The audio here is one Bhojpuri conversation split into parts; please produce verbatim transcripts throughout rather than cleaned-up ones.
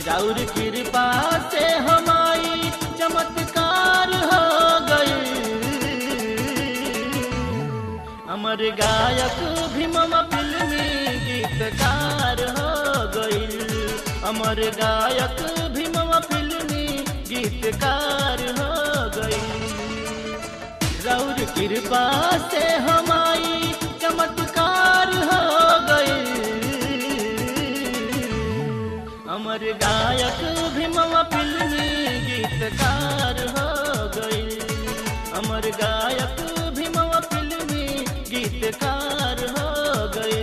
राउर कृपा से हमारी चमत्कार हो गई। अमर गायक भीमवा फिल्मी गीतकार हो गई। अमर गायक भीमवा फिल्मी गीतकार हो गई। राउर कृपा से हमारी चमत्कार हो गई। अमर गायक भीमवा फिल्मी गीतकार हो गई। अमर गायक भीमवा फिल्मी गीतकार हो गई।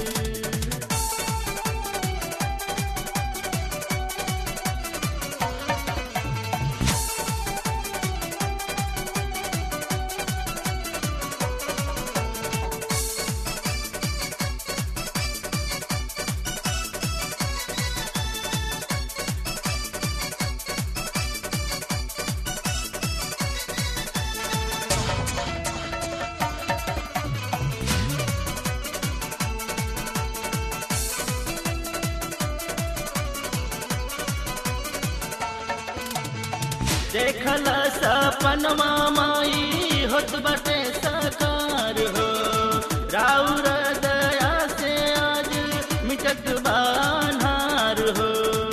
देखल सपनमा माई होत बटे साकार हो। राउर दया से आज मिटत बान्हार हो।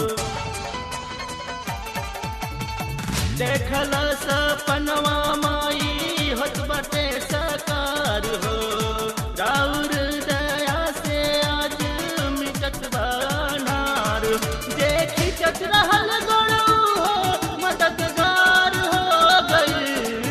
देखल सपनमा माई होत बटे साकार हो। राउर दया से आज मिटत बान्हार। देखी चत रहल गोड़ो मददगार हो गई।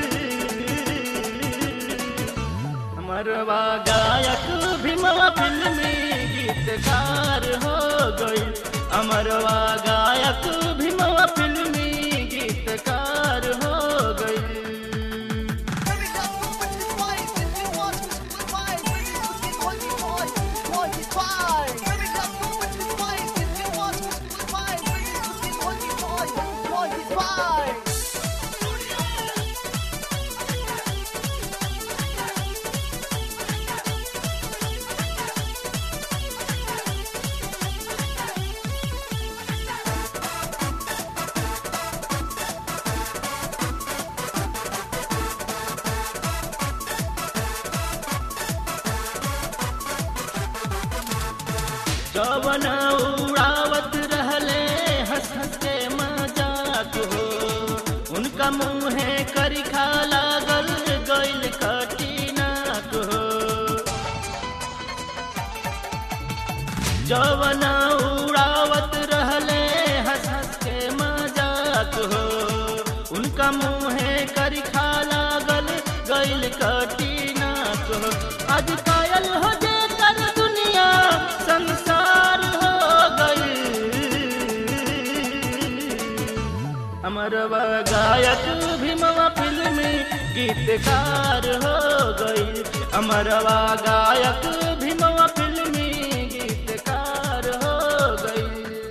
अमरवा गायक भीमवा फिल्मी गीतकार हो गई। अमरवा गायक भीमवा फिल्मी गीतकार हो गई। जवन उड़ावत रहले हंस हंस के मजाक हो। उनका मुँहे करिखा लागल गइल कटिनाक हो। जवन उड़ावत रहले हंस हंस के मजाक हो। उनका मुँहे करिखा लागल गइल कटिनाक हो। आज कायल हो जेकर दुनिया संसार हो गई। अमरवा गायक भीमवा फिल्मी गीतकार हो गई। अमरवा गायक भीमवा फिल्मी गीतकार हो गई।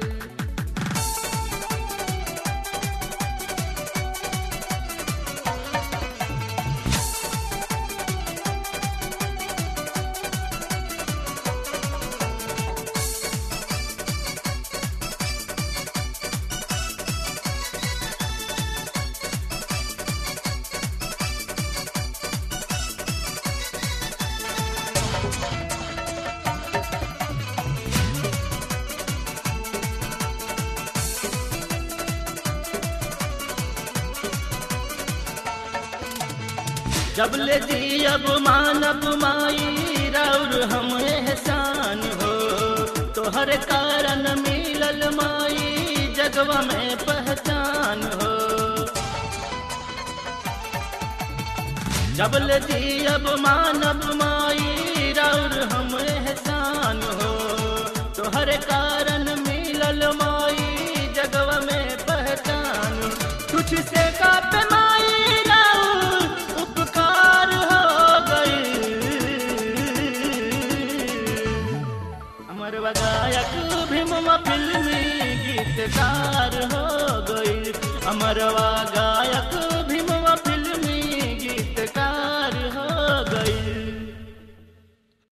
जब ले जियब मानब माई राउर हम एहसान हो। तोहर कारण मिलल माई जगवा में पहचान हो। जब ले जियब मानब माई राउर हम एहसान हो। तोहर कारण मिलल माई जगवा में पहचान। तुझसे का पे माई राउर उपकार हो गई। अमरवा गायक भीमवा फिल्मी गीतकार हो गई। अमरवा गायक